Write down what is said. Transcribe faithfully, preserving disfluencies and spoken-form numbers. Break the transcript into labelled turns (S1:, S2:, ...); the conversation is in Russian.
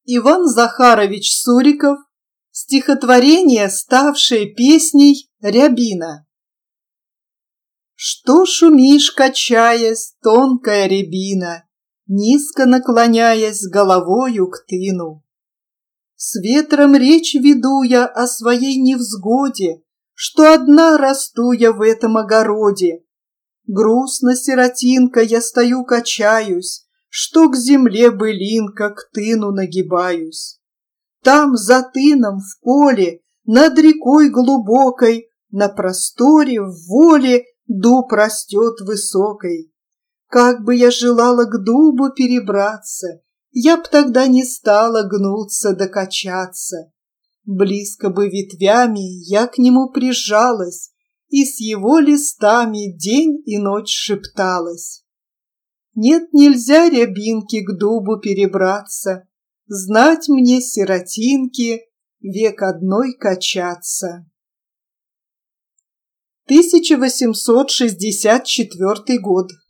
S1: Иван Захарович Суриков. Стихотворение, ставшее песней «Рябина». Что шумишь, качаясь, тонкая рябина, низко наклоняясь головою к тыну? С ветром речь веду я о своей невзгоде, что одна расту я в этом огороде. Грустно, сиротинка, я стою, качаюсь, что к земле былинка, к тыну нагибаюсь. Там, за тыном, в поле, над рекой глубокой, на просторе, в воле дуб растет высокой. Как бы я желала к дубу перебраться, я б тогда не стала гнуться да качаться. Близко бы ветвями я к нему прижалась и с его листами день и ночь шепталась. Нет, нельзя, рябинке, к дубу перебраться, знать мне, сиротинке, век одной качаться. тысяча восемьсот шестьдесят четвёртый год.